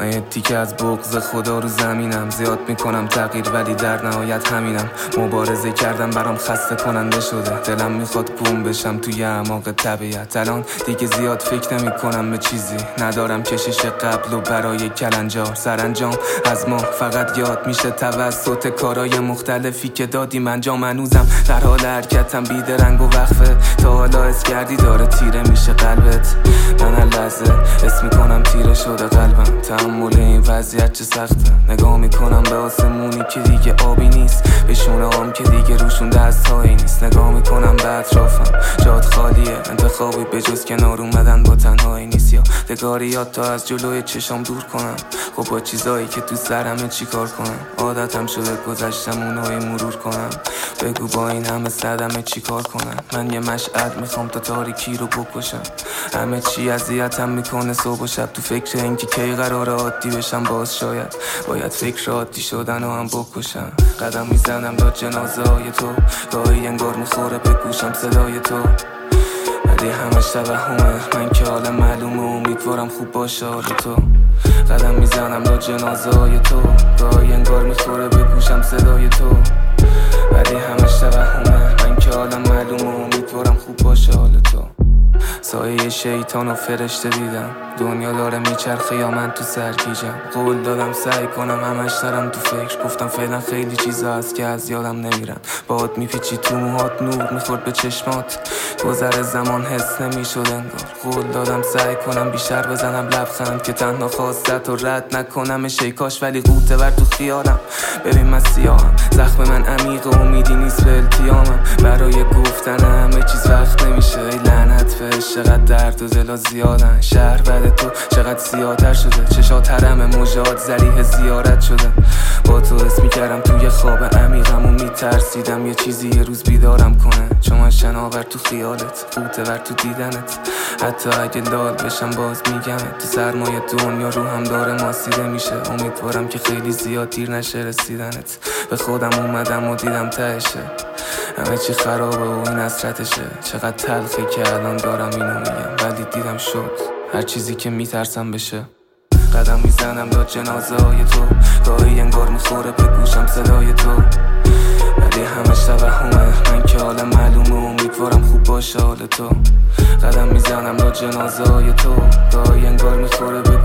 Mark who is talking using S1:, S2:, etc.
S1: من یه تیکه از بغض خدا رو زمینم، زیاد میکنم تغییر ولی در نهایت همینم. مبارزه کردم برام خسته کننده شده، دلم میخواد گم بشم توی اعماق طبیعت. الان دیگه زیاد فکر نمی کنم به چیزی، ندارم کشش قبل و برای کلنجار. سرانجام از ما فقط یاد میشه توسط کارهای مختلفی که دادیم انجام. هنوزم در حال حرکتم بیدرنگ و وقفه، تا حالا حس کردی داره تیره میشه قلبت؟ من هر لحظه حس میکنم تیره شده قلبم. تحمل این وضعیت چه سخته، نگاه میکنم به آسمونی که دیگه آبی نیست، به شونه هم که دیگه روشون دستهایی نیست. نگاه میکنم به اطرافم، جات خالیه، انتخابی به جز کنار اومدن با تنهایی نیست. یا دگاریات تا از جلوی چشام دور کنم، خب با چیزایی که تو سرمه چی کار کنم؟ عادتم شده گذشتم اونایی مرور کنم، بگو با این همه صدمه چی کار کنم؟ من یه مشعل میخوام تا تاریکی رو بکشم، همه چی اذیتم میکنه صبح و شب. تو فکر اینکه کی قراره عادی بشم، باز شاید باید فکر عادی شدن رو هم بکشم. قدم میزنم داد جنازه های تو، گاهی انگار میخوره به گوشم صدای تو، ولی همش توهمه. من که حالم معلومه، امیدوارم خوب باشه حال تو. قدم میزنم داد جنازه های تو، گاهی انگار میخوره به گوشم صدای تو، ولی همش توهمه. من که حالم معلومه، امیدوارم خوب باشه حال تو. سایه شیطان و فرشته دیدم، دنیا داره میچرخه یا من تو سرگیجم. قول دادم سعی کنم همش دارم تو فکر، گفتم فعلا خیلی چیزا هست که از یادم نمیرن. باد میپیچی تو موهات، نور میخورد به چشمات، گذر زمان حس نمیشد انگار. قول دادم سعی کنم بیشتر بزنم لبخند، که تنها خواستت رو رد نکنم شیکاش، ولی قوطه ور تو خیالم. ببین من سیاهم، زخم من عمیق و امیدی نیست به التیامم. برای گفتن همه چیز وقت نمیشه، ای لعنت فش چقدر درد و دلا زیادن. شهر بعد تو چقدر سیاه‌تر شده، چشات حرم موجات ذریح زیارت شده. با تو حس میکردم توی خواب عمیقم و میترسیدم یه چیزی یه روز بیدارم کنه، چون من شناور تو خیالت، قوطه ور تو دیدنت. حتی اگه لال بشم باز میگم تو سرمایه دنیا رو هم داره ماسیده میشه. امیدوارم که خیلی زیاد دیر نشه رسیدنت. به خودم اومدم و دیدم تهشه، همه چی خرابه و این حسرتشه. چقدر تلخه که الان دارم اینو میگم، ولی دیدم شد هر چیزی که میترسم بشه. قدم میزنم داد جنازه های تو، گاهی انگار میخوره به گوشم صدای تو، ولی همش توهمه. من که حالم معلومه، امیدوارم خوب باشه حال تو. قدم میزنم داد جنازه های تو، گاهی انگار میخوره به